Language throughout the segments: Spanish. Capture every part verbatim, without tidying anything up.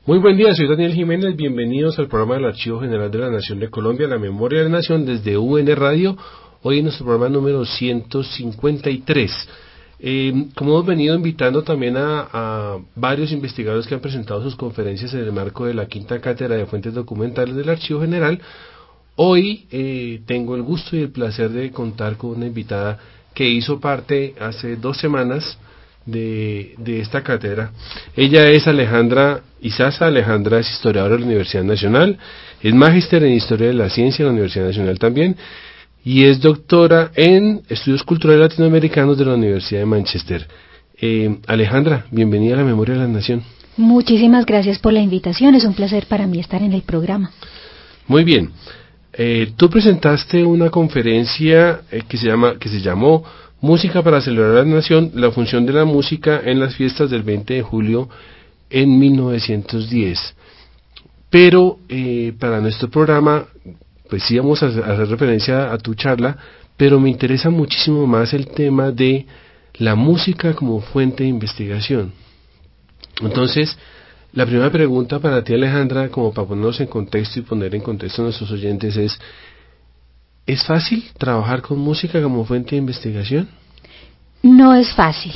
Muy buen día, soy Daniel Jiménez, bienvenidos al programa del Archivo General de la Nación de Colombia, la Memoria de la Nación, desde U N Radio, hoy en nuestro programa número ciento cincuenta y tres. Eh, como hemos venido invitando también a, a varios investigadores que han presentado sus conferencias en el marco de la quinta cátedra de fuentes documentales del Archivo General, hoy eh, tengo el gusto y el placer de contar con una invitada que hizo parte hace dos semanas De, de esta cátedra. Ella es Alejandra Izaza. Alejandra es historiadora de la Universidad Nacional, es magíster en Historia de la Ciencia en la Universidad Nacional también, y es doctora en Estudios Culturales Latinoamericanos de la Universidad de Manchester. Eh, Alejandra, bienvenida a la Memoria de la Nación. Muchísimas gracias por la invitación, es un placer para mí estar en el programa. Muy bien, eh, tú presentaste una conferencia eh, que se llama, que se llamó Música para celebrar la nación, la función de la música en las fiestas del veinte de julio en mil novecientos diez. Pero eh, para nuestro programa, pues sí vamos a hacer referencia a tu charla, pero me interesa muchísimo más el tema de la música como fuente de investigación. Entonces, la primera pregunta para ti, Alejandra, como para ponernos en contexto y poner en contexto a nuestros oyentes es: ¿es fácil trabajar con música como fuente de investigación? No es fácil.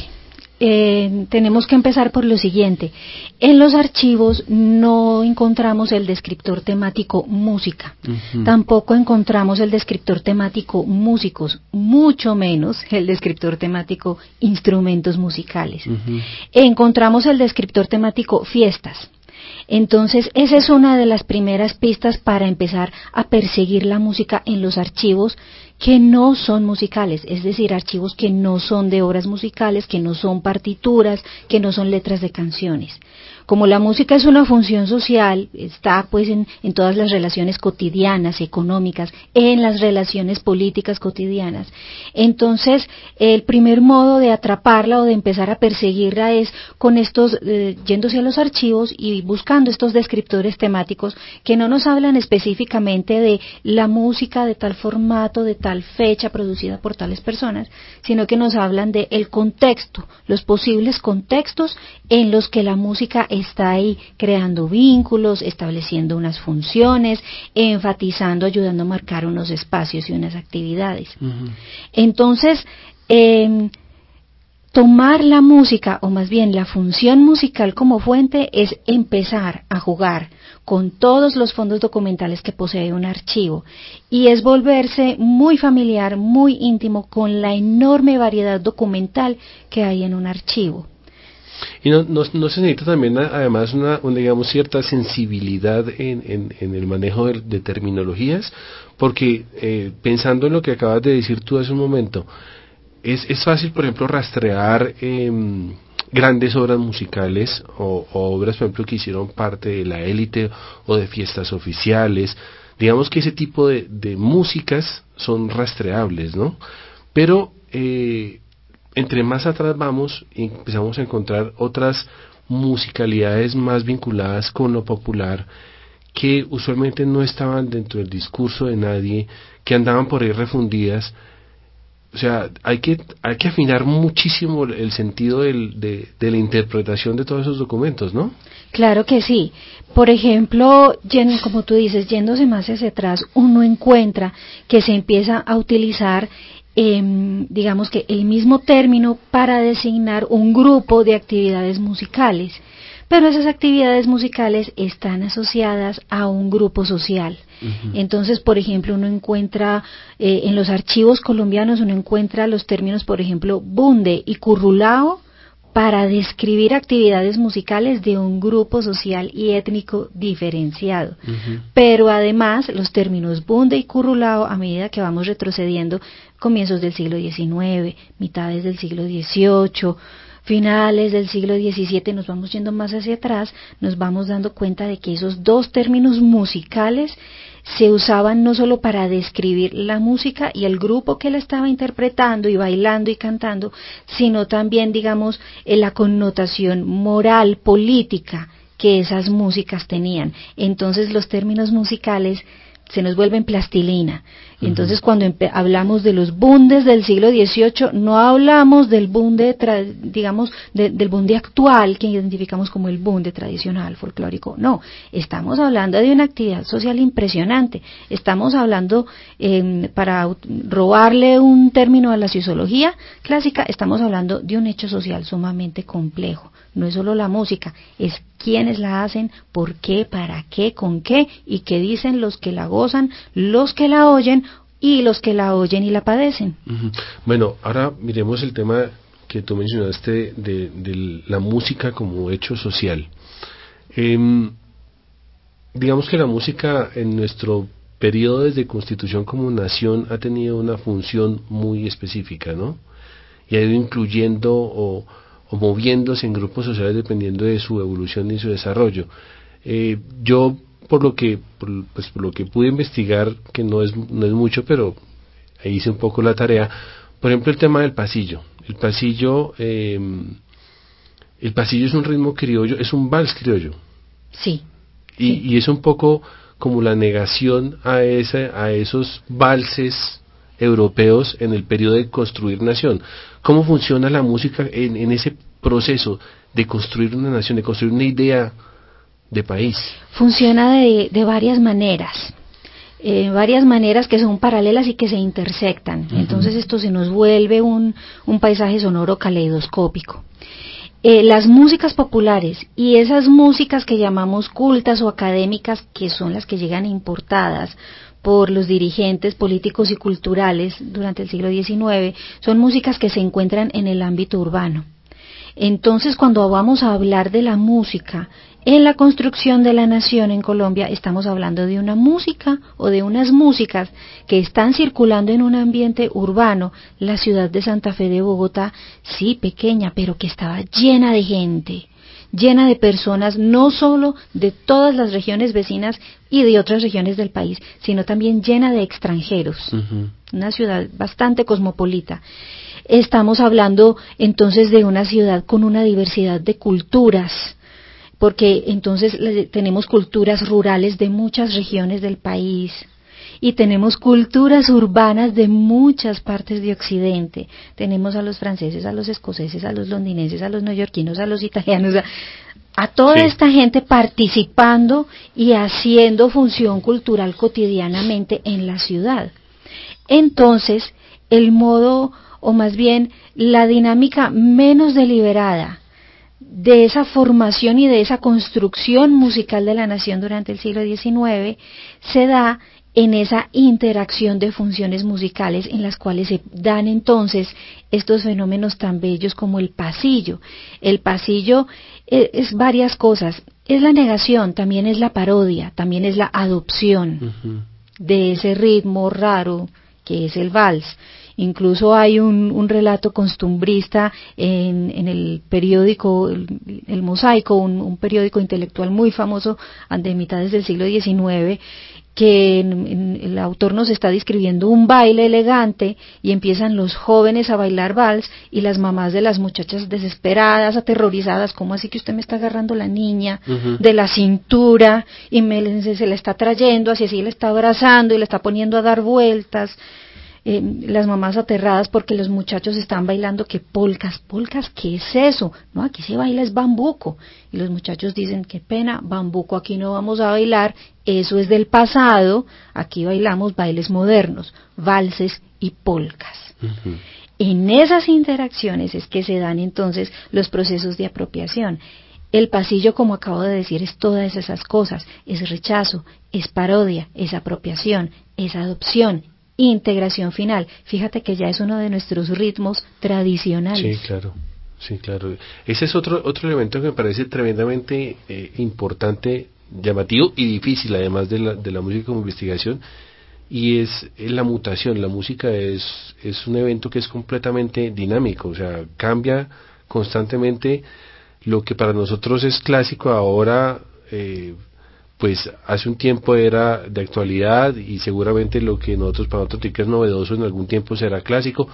Eh, tenemos que empezar por lo siguiente. En los archivos no encontramos el descriptor temático música. Uh-huh. Tampoco encontramos el descriptor temático músicos, mucho menos el descriptor temático instrumentos musicales. Uh-huh. Encontramos el descriptor temático fiestas. Entonces, esa es una de las primeras pistas para empezar a perseguir la música en los archivos que no son musicales, es decir, archivos que no son de obras musicales, que no son partituras, que no son letras de canciones. Como la música es una función social, está pues en, en todas las relaciones cotidianas, económicas, en las relaciones políticas cotidianas. Entonces, el primer modo de atraparla o de empezar a perseguirla es con estos, eh, yéndose a los archivos y buscando estos descriptores temáticos que no nos hablan específicamente de la música de tal formato, de tal fecha producida por tales personas, sino que nos hablan de el contexto, los posibles contextos en los que la música está ahí creando vínculos, estableciendo unas funciones, enfatizando, ayudando a marcar unos espacios y unas actividades. Uh-huh. Entonces, eh, tomar la música, o más bien la función musical como fuente, es empezar a jugar con todos los fondos documentales que posee un archivo, y es volverse muy familiar, muy íntimo con la enorme variedad documental que hay en un archivo. Y no, no, no se necesita también además una, una digamos cierta sensibilidad en, en, en el manejo de, de terminologías, porque eh, pensando en lo que acabas de decir tú hace un momento, es, es fácil, por ejemplo, rastrear eh, grandes obras musicales o, o obras, por ejemplo, que hicieron parte de la élite o de fiestas oficiales. Digamos que ese tipo de, de músicas son rastreables, ¿no? Pero eh, entre más atrás vamos, empezamos a encontrar otras musicalidades más vinculadas con lo popular, que usualmente no estaban dentro del discurso de nadie, que andaban por ahí refundidas. O sea, hay que hay que afinar muchísimo el sentido del, de, de la interpretación de todos esos documentos, ¿no? Claro que sí. Por ejemplo, como tú dices, yéndose más hacia atrás, uno encuentra que se empieza a utilizar Eh, digamos que el mismo término para designar un grupo de actividades musicales, pero esas actividades musicales están asociadas a un grupo social. Uh-huh. Entonces, por ejemplo, uno encuentra eh, en los archivos colombianos, uno encuentra los términos, por ejemplo, bunde y currulao, para describir actividades musicales de un grupo social y étnico diferenciado. Uh-huh. Pero además los términos bunde y currulao, a medida que vamos retrocediendo, comienzos del siglo diecinueve, mitades del siglo dieciocho, finales del siglo diecisiete, nos vamos yendo más hacia atrás, nos vamos dando cuenta de que esos dos términos musicales se usaban no solo para describir la música y el grupo que la estaba interpretando y bailando y cantando, sino también, digamos, en la connotación moral, política que esas músicas tenían. Entonces los términos musicales se nos vuelven plastilina. Uh-huh. Entonces, cuando empe- hablamos de los bundes del siglo dieciocho, no hablamos del bunde, tra- digamos, de, del bunde actual, que identificamos como el bunde tradicional, folclórico. No, estamos hablando de una actividad social impresionante. Estamos hablando, eh, para robarle un término a la sociología clásica, estamos hablando de un hecho social sumamente complejo. No es solo la música, es quiénes la hacen, por qué, para qué, con qué, y qué dicen los que la gozan, los que la oyen y los que la oyen y la padecen. Uh-huh. Bueno, ahora miremos el tema que tú mencionaste de, de la música como hecho social. Eh, digamos que la música en nuestro periodo desde constitución como nación ha tenido una función muy específica, ¿no? Y ha ido incluyendo o o moviéndose en grupos sociales dependiendo de su evolución y su desarrollo. Eh, yo, por lo que por, pues por lo que pude investigar, que no es no es mucho, pero ahí hice un poco la tarea. Por ejemplo, el tema del pasillo. El pasillo, eh, el pasillo es un ritmo criollo, es un vals criollo. Sí. Y, sí. y es un poco como la negación a ese, a esos valses europeos en el periodo de construir nación. ¿Cómo funciona la música en, en ese proceso de construir una nación, de construir una idea de país? Funciona de, de varias maneras, eh, varias maneras que son paralelas y que se intersectan. Uh-huh. Entonces esto se nos vuelve un, un paisaje sonoro caleidoscópico. Eh, las músicas populares y esas músicas que llamamos cultas o académicas, que son las que llegan importadas por los dirigentes políticos y culturales durante el siglo diecinueve, son músicas que se encuentran en el ámbito urbano. Entonces, cuando vamos a hablar de la música en la construcción de la nación en Colombia, estamos hablando de una música o de unas músicas que están circulando en un ambiente urbano. La ciudad de Santa Fe de Bogotá, sí, pequeña, pero que estaba llena de gente, llena de personas, no solo de todas las regiones vecinas y de otras regiones del país, sino también llena de extranjeros. Uh-huh. Una ciudad bastante cosmopolita. Estamos hablando entonces de una ciudad con una diversidad de culturas, porque entonces tenemos culturas rurales de muchas regiones del país y tenemos culturas urbanas de muchas partes de Occidente. Tenemos a los franceses, a los escoceses, a los londinenses, a los neoyorquinos, a los italianos, a, a toda sí. esta gente participando y haciendo función cultural cotidianamente en la ciudad. Entonces, el modo, o más bien la dinámica menos deliberada de esa formación y de esa construcción musical de la nación durante el siglo diecinueve se da en esa interacción de funciones musicales en las cuales se dan entonces estos fenómenos tan bellos como el pasillo. El pasillo es, es varias cosas, es la negación, también es la parodia, también es la adopción uh-huh. de ese ritmo raro que es el vals. Incluso hay un, un relato costumbrista en, en el periódico El, el Mosaico, un, un periódico intelectual muy famoso de mitades del siglo diecinueve, que en, en, el autor nos está describiendo un baile elegante y empiezan los jóvenes a bailar vals y las mamás de las muchachas desesperadas, aterrorizadas, ¿cómo así que usted me está agarrando la niña uh-huh. de la cintura y me, se, se la está trayendo, así así la está abrazando y la está poniendo a dar vueltas? Eh, las mamás aterradas porque los muchachos están bailando que polcas, polcas, ¿qué es eso? No, aquí se baila es bambuco. Y los muchachos dicen, qué pena, bambuco aquí no vamos a bailar, eso es del pasado, aquí bailamos bailes modernos, valses y polcas. Uh-huh. En esas interacciones es que se dan entonces los procesos de apropiación. El pasillo, como acabo de decir, es todas esas cosas, es rechazo, es parodia, es apropiación, es adopción, integración final. Fíjate que ya es uno de nuestros ritmos tradicionales. Sí, claro, sí, claro. Ese es otro otro elemento que me parece tremendamente eh, importante, llamativo y difícil, además de la, de la música como investigación, y es, es la mutación. La música es, es un evento que es completamente dinámico, o sea, cambia constantemente. Lo que para nosotros es clásico ahora, eh, pues hace un tiempo era de actualidad, y seguramente lo que nosotros para nosotros que es novedoso en algún tiempo será clásico.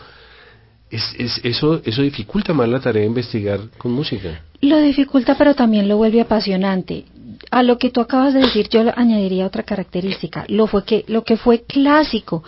Es, es, eso, eso dificulta más la tarea de investigar con música. Lo dificulta, pero también lo vuelve apasionante. a lo que tú acabas de decir, yo añadiría otra característica. Lo fue que lo que fue clásico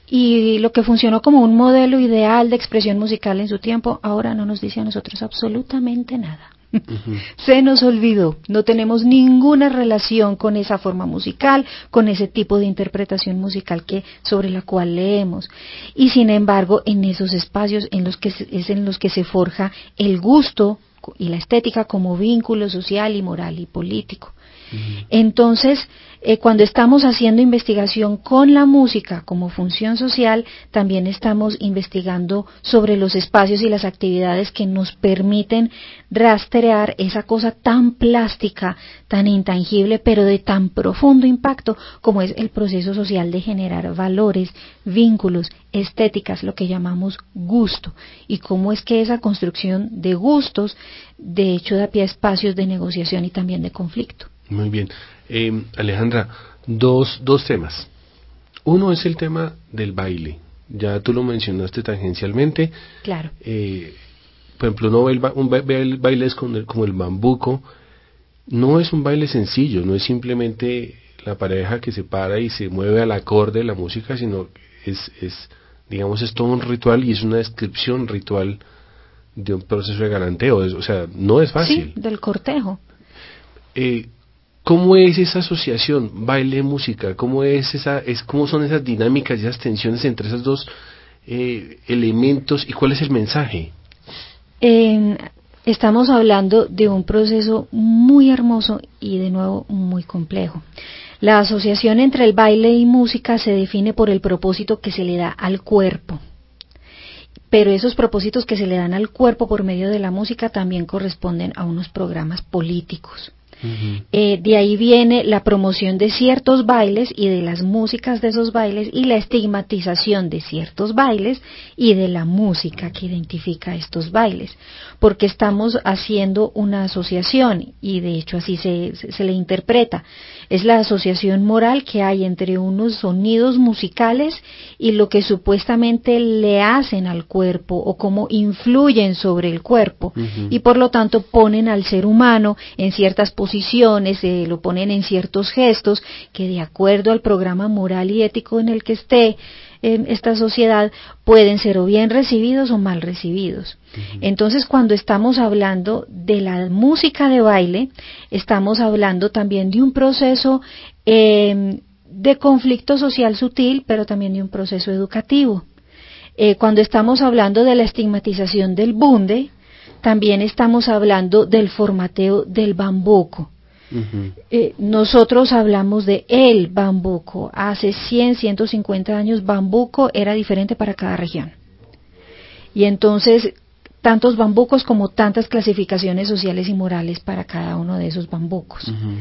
y lo que funcionó como un modelo ideal de expresión musical en su tiempo, ahora no nos dice a nosotros absolutamente nada. Uh-huh. Se nos olvidó, no tenemos ninguna relación con esa forma musical, con ese tipo de interpretación musical que sobre la cual leemos, y sin embargo en esos espacios en los que se, es en los que se forja el gusto y la estética como vínculo social y moral y político. Uh-huh. Entonces, eh, cuando estamos haciendo investigación con la música como función social, también estamos investigando sobre los espacios y las actividades que nos permiten rastrear esa cosa tan plástica, tan intangible, pero de tan profundo impacto como es el proceso social de generar valores, vínculos, estéticas, lo que llamamos gusto, y cómo es que esa construcción de gustos de hecho da pie a espacios de negociación y también de conflicto. Muy bien. Eh, Alejandra, dos, dos temas. Uno es el tema del baile. Ya tú lo mencionaste tangencialmente. Claro. Eh, por ejemplo, uno ve el, ba- un ba- ve el baile con el, como el bambuco. No es un baile sencillo, no es simplemente la pareja que se para y se mueve al acorde de la música, sino es, es digamos, es todo un ritual y es una descripción ritual de un proceso de galanteo. Es, o sea, no es fácil. Sí, del cortejo. Eh, ¿Cómo es esa asociación baile-música? ¿Cómo es esa, es, cómo son esas dinámicas y esas tensiones entre esos dos eh, elementos y cuál es el mensaje? Eh, estamos hablando de un proceso muy hermoso y de nuevo muy complejo. La asociación entre el baile y música se define por el propósito que se le da al cuerpo. Pero esos propósitos que se le dan al cuerpo por medio de la música también corresponden a unos programas políticos. Uh-huh. Eh, de ahí viene la promoción de ciertos bailes y de las músicas de esos bailes y la estigmatización de ciertos bailes y de la música que identifica estos bailes, porque estamos haciendo una asociación y de hecho así se, se, se le interpreta. Es la asociación moral que hay entre unos sonidos musicales y lo que supuestamente le hacen al cuerpo o cómo influyen sobre el cuerpo, uh-huh. y por lo tanto ponen al ser humano en ciertas posiciones, eh, lo ponen en ciertos gestos que de acuerdo al programa moral y ético en el que esté eh, esta sociedad pueden ser o bien recibidos o mal recibidos. Uh-huh. Entonces, cuando estamos hablando de la música de baile, estamos hablando también de un proceso eh, de conflicto social sutil, pero también de un proceso educativo. Eh, cuando estamos hablando de la estigmatización del bunde, también estamos hablando del formateo del bambuco. Uh-huh. Eh, nosotros hablamos de el bambuco. Hace cien, ciento cincuenta años, bambuco era diferente para cada región. Y entonces, tantos bambucos como tantas clasificaciones sociales y morales para cada uno de esos bambucos. Uh-huh.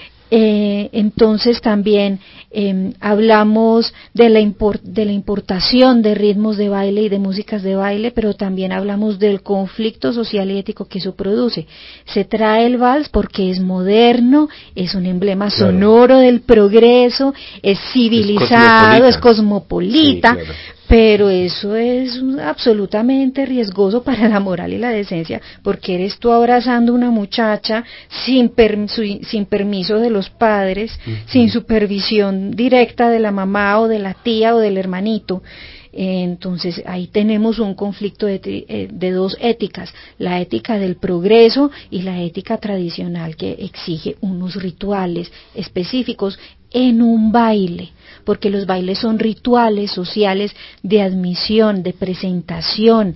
Eh, entonces también eh, hablamos de la, import, de la importación de ritmos de baile y de músicas de baile, pero también hablamos del conflicto social y ético que eso produce. Se trae el vals porque es moderno, es un emblema claro. sonoro del progreso, es civilizado, es cosmopolita, es cosmopolita sí, claro. Pero eso es absolutamente riesgoso para la moral y la decencia, porque eres tú abrazando a una muchacha sin, per, sin permiso de los padres, uh-huh. sin supervisión directa de la mamá o de la tía o del hermanito. Entonces ahí tenemos un conflicto de, de dos éticas, la ética del progreso y la ética tradicional que exige unos rituales específicos en un baile, porque los bailes son rituales sociales de admisión, de presentación,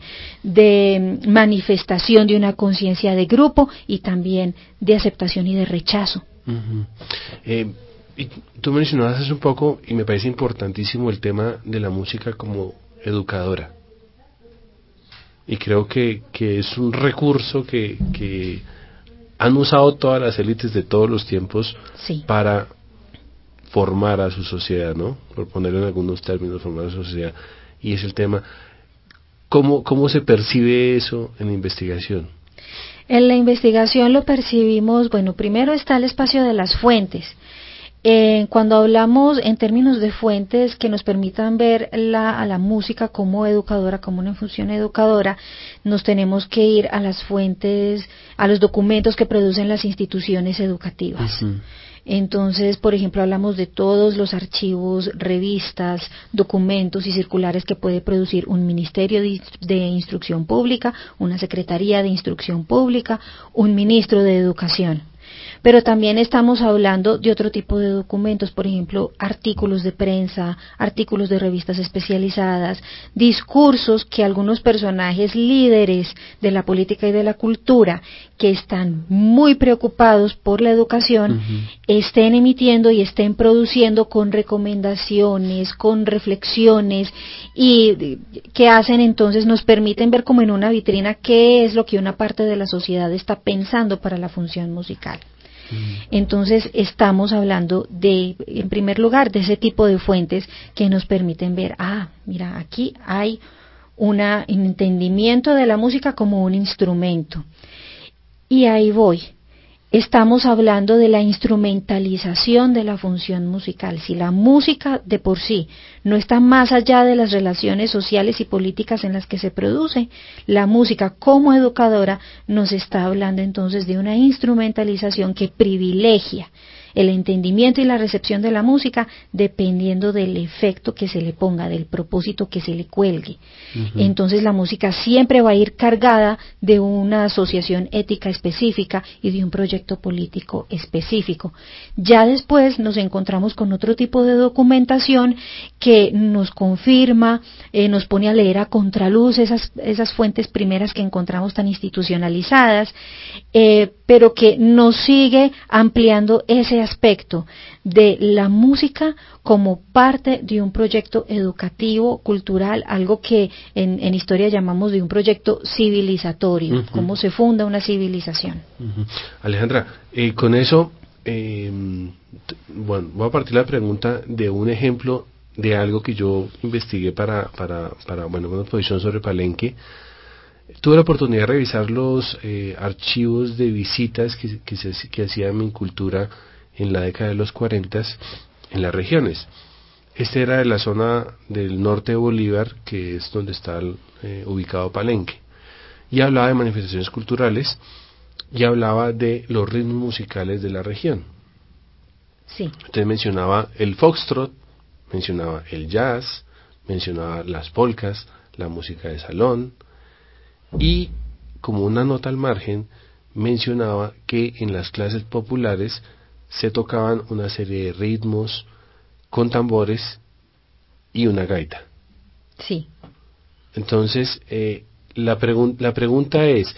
de manifestación de una conciencia de grupo y también de aceptación y de rechazo. Uh-huh. Eh, y tú mencionabas hace un poco, y me parece importantísimo el tema de la música como educadora. Y creo que, que es un recurso que, que han usado todas las élites de todos los tiempos sí. para formar a su sociedad, ¿no? Por ponerlo en algunos términos, formar a su sociedad. Y es el tema, ¿cómo, cómo se percibe eso en la investigación? En la investigación lo percibimos, bueno, primero está el espacio de las fuentes. Eh, cuando hablamos en términos de fuentes que nos permitan ver la, a la música como educadora, como una función educadora, nos tenemos que ir a las fuentes, a los documentos que producen las instituciones educativas. Uh-huh. Entonces, por ejemplo, hablamos de todos los archivos, revistas, documentos y circulares que puede producir un Ministerio de, de Instrucción Pública, una Secretaría de Instrucción Pública, un Ministro de Educación. Pero también estamos hablando de otro tipo de documentos, por ejemplo, artículos de prensa, artículos de revistas especializadas, discursos que algunos personajes líderes de la política y de la cultura, que están muy preocupados por la educación, uh-huh. estén emitiendo y estén produciendo con recomendaciones, con reflexiones, y que hacen entonces, nos permiten ver como en una vitrina qué es lo que una parte de la sociedad está pensando para la función musical. Entonces estamos hablando de, en primer lugar, de ese tipo de fuentes que nos permiten ver, ah, mira, aquí hay una, un entendimiento de la música como un instrumento. Y ahí voy. Estamos hablando de la instrumentalización de la función musical. Si la música de por sí no está más allá de las relaciones sociales y políticas en las que se produce, la música como educadora nos está hablando entonces de una instrumentalización que privilegia el entendimiento y la recepción de la música dependiendo del efecto que se le ponga, del propósito que se le cuelgue. Uh-huh. Entonces la música siempre va a ir cargada de una asociación ética específica y de un proyecto político específico. Ya después nos encontramos con otro tipo de documentación que nos confirma, eh, nos pone a leer a contraluz esas, esas fuentes primeras que encontramos tan institucionalizadas, eh, pero que nos sigue ampliando ese aspecto de la música como parte de un proyecto educativo, cultural, algo que en, en historia llamamos de un proyecto civilizatorio, uh-huh. cómo se funda una civilización. Uh-huh. Alejandra, eh, con eso, eh, t- bueno, voy a partir la pregunta de un ejemplo de algo que yo investigué para, para, para bueno, una exposición sobre Palenque. Tuve la oportunidad de revisar los eh, archivos de visitas que, que, se, que hacía Mincultura en la década de los cuarenta en las regiones. Este era de la zona del norte de Bolívar, que es donde está eh, ubicado Palenque, y hablaba de manifestaciones culturales y hablaba de los ritmos musicales de la región. Sí. Usted mencionaba el foxtrot, mencionaba el jazz, mencionaba las polcas, la música de salón, y como una nota al margen mencionaba que en las clases populares se tocaban una serie de ritmos con tambores y una gaita. Sí. Entonces, eh, la, pregun- la pregunta es,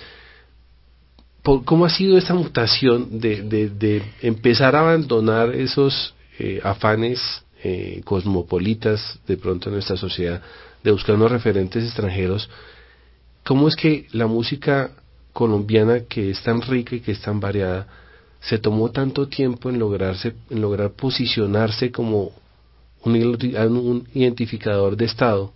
¿cómo ha sido esta mutación de, de, de empezar a abandonar esos eh, afanes eh, cosmopolitas de pronto en nuestra sociedad, de buscar unos referentes extranjeros? ¿Cómo es que la música colombiana, que es tan rica y que es tan variada, se tomó tanto tiempo en lograrse, en lograr posicionarse como un, un identificador de estado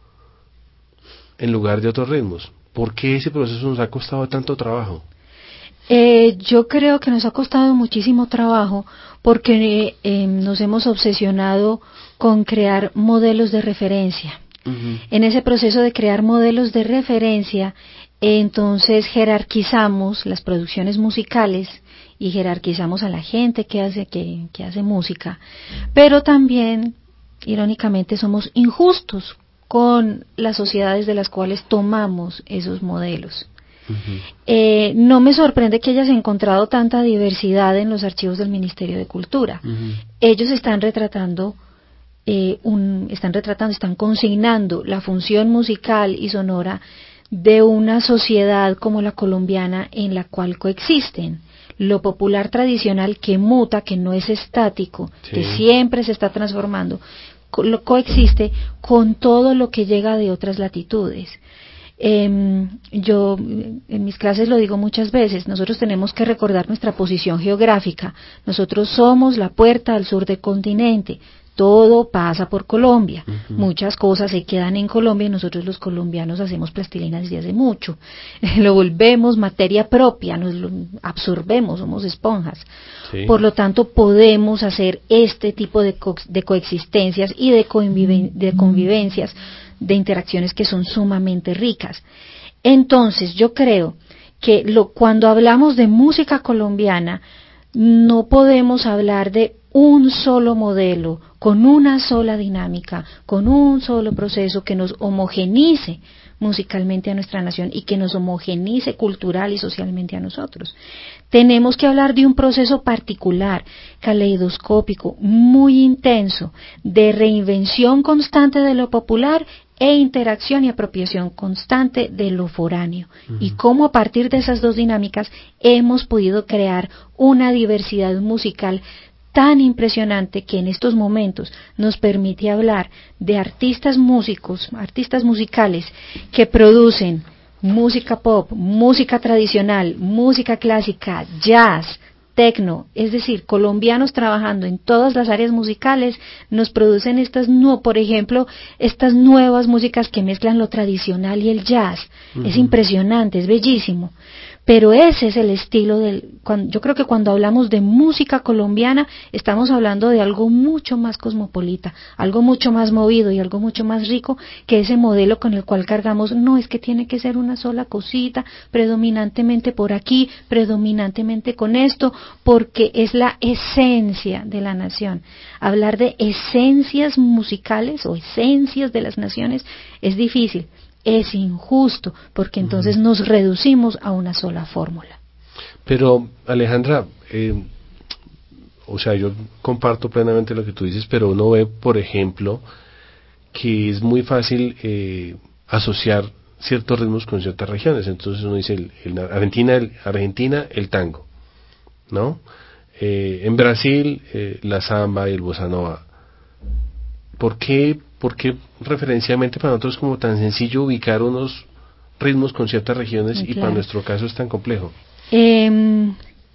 en lugar de otros ritmos? ¿Por qué ese proceso nos ha costado tanto trabajo? Eh, yo creo que nos ha costado muchísimo trabajo porque eh, nos hemos obsesionado con crear modelos de referencia. Uh-huh. En ese proceso de crear modelos de referencia, eh, entonces jerarquizamos las producciones musicales y jerarquizamos a la gente que hace, que, que hace música, pero también, irónicamente, somos injustos con las sociedades de las cuales tomamos esos modelos. Uh-huh. Eh, no me sorprende que hayas encontrado tanta diversidad en los archivos del Ministerio de Cultura. Uh-huh. Ellos están retratando eh, un, están retratando, están consignando la función musical y sonora de una sociedad como la colombiana en la cual coexisten lo popular tradicional que muta, que no es estático, sí. que siempre se está transformando, co- lo coexiste con todo lo que llega de otras latitudes. Eh, yo en mis clases lo digo muchas veces, nosotros tenemos que recordar nuestra posición geográfica. Nosotros somos la puerta al sur del continente, todo pasa por Colombia. Uh-huh. Muchas cosas se quedan en Colombia y nosotros los colombianos hacemos plastilina desde hace mucho. Lo volvemos materia propia, nos lo absorbemos, somos esponjas. Sí. Por lo tanto, podemos hacer este tipo de, co- de coexistencias y de, conviven- de convivencias, de interacciones que son sumamente ricas. Entonces, yo creo que lo, cuando hablamos de música colombiana, no podemos hablar de un solo modelo, con una sola dinámica, con un solo proceso que nos homogenice musicalmente a nuestra nación y que nos homogenice cultural y socialmente a nosotros. Tenemos que hablar de un proceso particular, caleidoscópico, muy intenso, de reinvención constante de lo popular e interacción y apropiación constante de lo foráneo. Uh-huh. Y cómo a partir de esas dos dinámicas hemos podido crear una diversidad musical tan impresionante que en estos momentos nos permite hablar de artistas músicos, artistas musicales que producen música pop, música tradicional, música clásica, jazz, tecno, es decir, colombianos trabajando en todas las áreas musicales, nos producen estas, no, por ejemplo, estas nuevas músicas que mezclan lo tradicional y el jazz. Uh-huh. Es impresionante, es bellísimo. Pero ese es el estilo del, cuando, yo creo que cuando hablamos de música colombiana, estamos hablando de algo mucho más cosmopolita, algo mucho más movido y algo mucho más rico que ese modelo con el cual cargamos. No es que tiene que ser una sola cosita, predominantemente por aquí, predominantemente con esto, porque es la esencia de la nación. Hablar de esencias musicales o esencias de las naciones es difícil. Es injusto, porque entonces nos reducimos a una sola fórmula. Pero, Alejandra, eh, o sea, yo comparto plenamente lo que tú dices, pero uno ve, por ejemplo, que es muy fácil eh, asociar ciertos ritmos con ciertas regiones. Entonces uno dice, el, el, Argentina, el, Argentina, el tango, ¿no? Eh, en Brasil, eh, la samba y el bossa nova. ¿Por qué, por qué referencialmente para nosotros es como tan sencillo ubicar unos ritmos con ciertas regiones y, claro, para nuestro caso es tan complejo? Eh,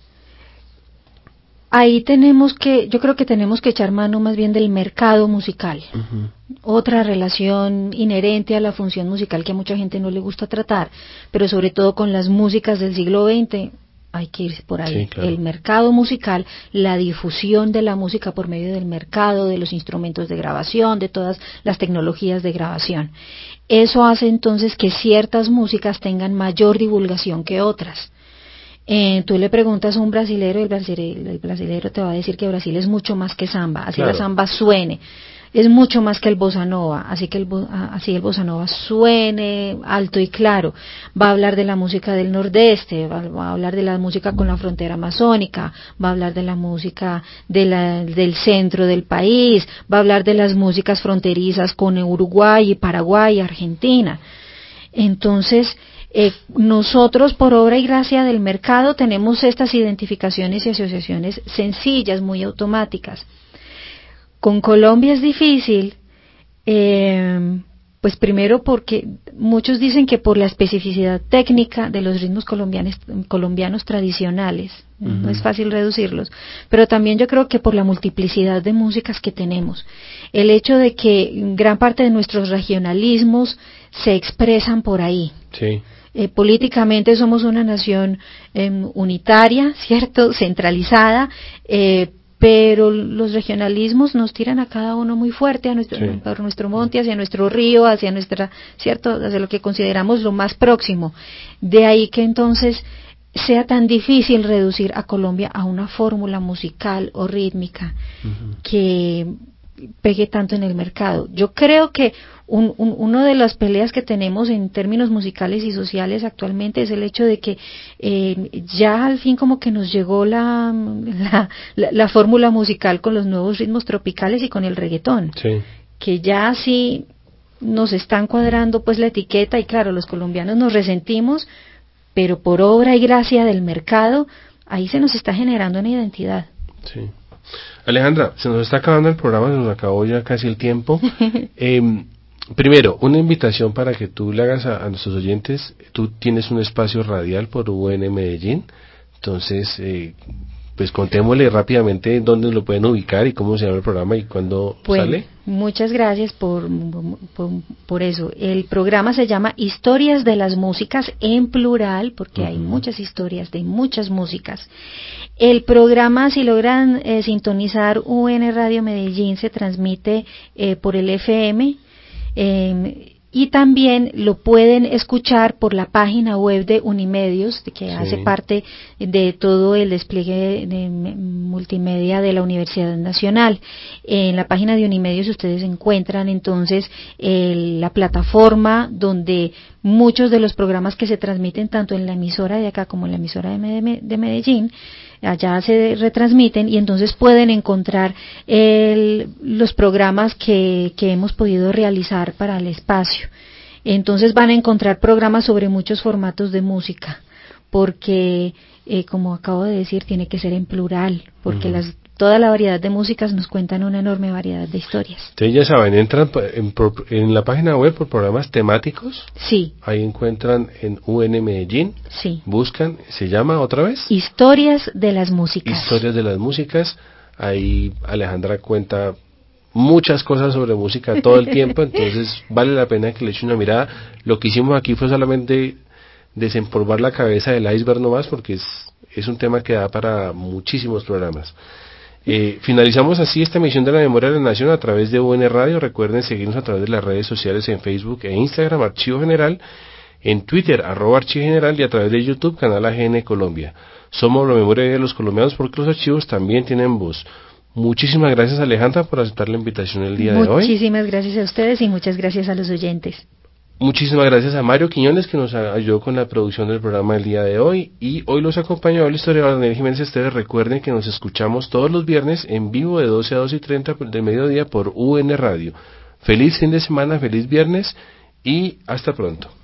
ahí tenemos que, yo creo que tenemos que echar mano más bien del mercado musical. Uh-huh. Otra relación inherente a la función musical que a mucha gente no le gusta tratar, pero sobre todo con las músicas del siglo veinte. Hay que irse por ahí. Sí, claro. El mercado musical, la difusión de la música por medio del mercado, de los instrumentos de grabación, de todas las tecnologías de grabación. Eso hace entonces que ciertas músicas tengan mayor divulgación que otras. Eh, tú le preguntas a un brasilero, el brasilero, el brasilero te va a decir que Brasil es mucho más que samba, así claro. La samba suene. Es mucho más que el bossa nova, así que el, así el bossa nova suene alto y claro. Va a hablar de la música del nordeste, va, va a hablar de la música con la frontera amazónica, va a hablar de la música de la, del centro del país, va a hablar de las músicas fronterizas con Uruguay, Paraguay y Argentina. Entonces, eh, nosotros por obra y gracia del mercado tenemos estas identificaciones y asociaciones sencillas, muy automáticas. Con Colombia es difícil, eh, pues primero porque muchos dicen que por la especificidad técnica de los ritmos colombianos, colombianos tradicionales, uh-huh. No es fácil reducirlos, pero también yo creo que por la multiplicidad de músicas que tenemos, el hecho de que gran parte de nuestros regionalismos se expresan por ahí. Sí. Eh, políticamente somos una nación eh, unitaria, ¿cierto?, centralizada, eh, pero los regionalismos nos tiran a cada uno muy fuerte, a nuestro, sí. por nuestro monte, hacia nuestro río, hacia nuestra, cierto, hacia lo que consideramos lo más próximo. De ahí que entonces sea tan difícil reducir a Colombia a una fórmula musical o rítmica uh-huh. que pegue tanto en el mercado. Yo creo que un, un, uno de las peleas que tenemos en términos musicales y sociales actualmente es el hecho de que eh, ya al fin como que nos llegó la, la, la, la fórmula musical con los nuevos ritmos tropicales y con el reggaetón, sí. Que ya sí nos están cuadrando pues la etiqueta y claro, los colombianos nos resentimos, pero por obra y gracia del mercado, ahí se nos está generando una identidad. Sí. Alejandra, se nos está acabando el programa, se nos acabó ya casi el tiempo. eh, primero, una invitación para que tú le hagas a, a nuestros oyentes. Tú tienes un espacio radial por U N Medellín, entonces, eh, pues contémosle rápidamente dónde lo pueden ubicar y cómo se llama el programa y cuándo bueno, sale. Muchas gracias por, por, por eso. El programa se llama Historias de las Músicas en plural, porque uh-huh. hay muchas historias de muchas músicas. El programa, si logran eh, sintonizar U N Radio Medellín, se transmite eh, por el F M, eh, y también lo pueden escuchar por la página web de Unimedios, que sí. hace parte de todo el despliegue de multimedia de la Universidad Nacional. En la página de Unimedios ustedes encuentran entonces el, la plataforma donde muchos de los programas que se transmiten tanto en la emisora de acá como en la emisora de Medellín, allá se retransmiten y entonces pueden encontrar el, los programas que, que hemos podido realizar para el espacio. Entonces van a encontrar programas sobre muchos formatos de música, porque eh, como acabo de decir, tiene que ser en plural, porque uh-huh. las toda la variedad de músicas nos cuentan una enorme variedad de historias. Ustedes ya saben, entran en, en la página web por programas temáticos. Sí. Ahí encuentran en U N Medellín. Sí. Buscan, ¿se llama otra vez? Historias de las músicas. Historias de las músicas. Ahí Alejandra cuenta muchas cosas sobre música todo el tiempo, entonces vale la pena que le echen una mirada. Lo que hicimos aquí fue solamente desempolvar la cabeza del iceberg nomás, porque es, es un tema que da para muchísimos programas. Eh, finalizamos así esta emisión de la Memoria de la Nación a través de U N Radio. Recuerden seguirnos a través de las redes sociales en Facebook e Instagram, Archivo General, en Twitter, arroba Archivo General, y a través de YouTube, canal A G N Colombia. Somos la memoria de los colombianos porque los archivos también tienen voz. Muchísimas gracias, Alejandra, por aceptar la invitación el día Muchísimas de hoy. Muchísimas gracias a ustedes y muchas gracias a los oyentes. Muchísimas gracias a Mario Quiñones, que nos ayudó con la producción del programa el día de hoy, y hoy los acompañó el historiador Daniel Jiménez. Ustedes recuerden que nos escuchamos todos los viernes en vivo de doce a doce y treinta del mediodía por U N Radio. Feliz fin de semana, feliz viernes y hasta pronto.